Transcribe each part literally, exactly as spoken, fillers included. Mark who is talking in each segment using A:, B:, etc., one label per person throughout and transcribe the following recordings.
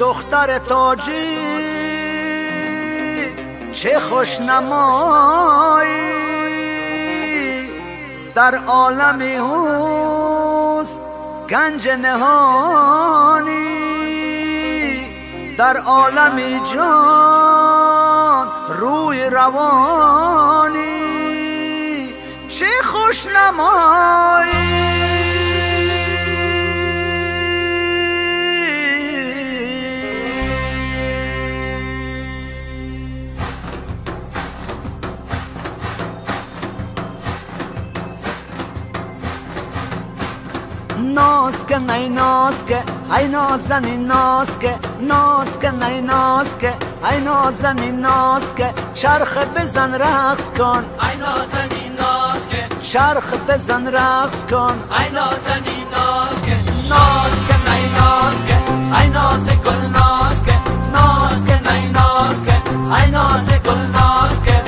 A: دختر تاجی چه خوشنمایی، در عالمی هست گنج نهانی، در عالمی جان روی روانی، چه خوشنمایی. ناز که نی ناز که ای نازنی ناز که، ناز که نی ناز که ای نازنی ناز که، چرخ بزن رقص کن
B: ای نازنی ناز که،
A: چرخ بزن رقص کن
B: ای نازنی ناز که، ناز که نی ناز که ای ناز گل ناز که، ناز که نی ناز که ای ناز گل ناز که.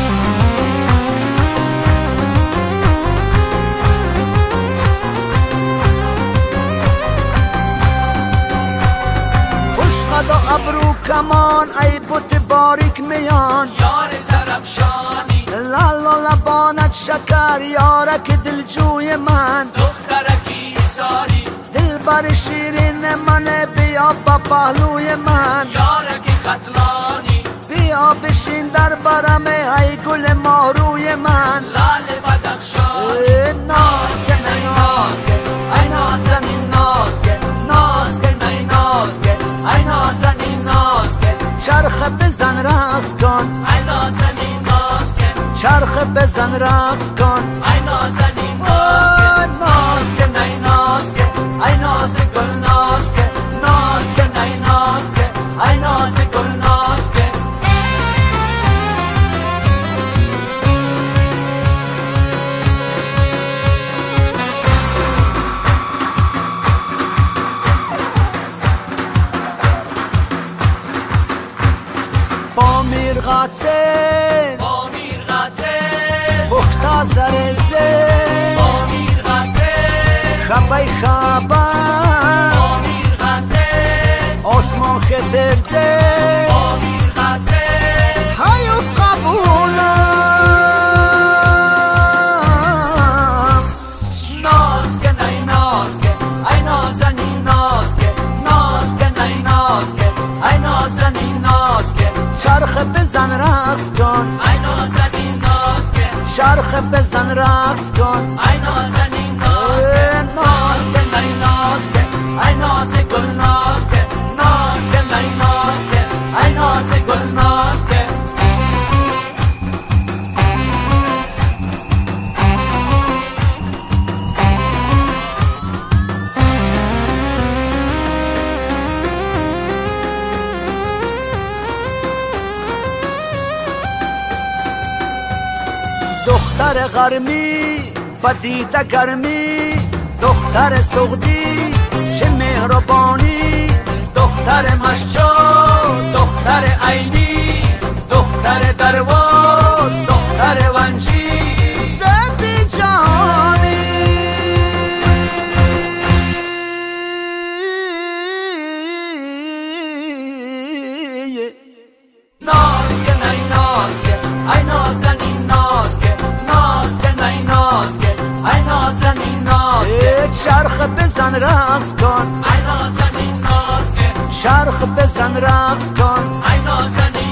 A: خدا ابرو کمان ای بوت باریک میان،
B: یار زرفشانی
A: لال و لبانت شکر یارک دلجوی من،
B: دخترکی ساری
A: دل بر شیرین من، بیا با پهلوی من،
B: یارک خطلانی
A: بیا بشین در برم ای گل ماروی من،
B: لال بدخشانی.
A: ناز که نی ناز که ای نازنی ناز که، ناز که نی ناز که ای نازنی ناز که، چرخ بزن رقص کن
B: ای نازنی ناز که،
A: چرخ بزن رقص کن
B: ای نازنی ناز که، ناز که نی ناز که ای ناز گل ناز که، ناز که نی ناز که ای ناز گل ناز که.
A: با میرغاتن
B: با میرغاتن
A: بختا زرزه،
B: با میرغاتن
A: خبای خبا
B: با میرغاتن
A: آسمان خدرزه،
B: با میرغاتن
A: هیوف قبولم.
B: ناز که نی ناز که ای نازنی ناز که، ناز که نی ناز که ای نازنی ناز که،
A: چرخ بزن رقص کن
B: ای نازنی ناز که،
A: چرخ بزن رقص کن
B: ای نازنی ناز که، ناز که نی ناز که ای ناز گل ناز که، ناز که نی ناز که ای ناز گل ناز که.
A: دختر غرمی بدیده گرمی، دختر سغدی چه مهربانی،
B: دختر مشجار دختر عینی، دختر درواز دختر ونجی،
A: زندی جانی.
B: ناز که نی ناز که ای نازنی ناز که، ناز که نی ناز که ای نازنی ناز که،
A: چرخ بزن رقص کن
B: ای نازنی ناز که،
A: چرخ بزن رقص کن
B: ای نازنی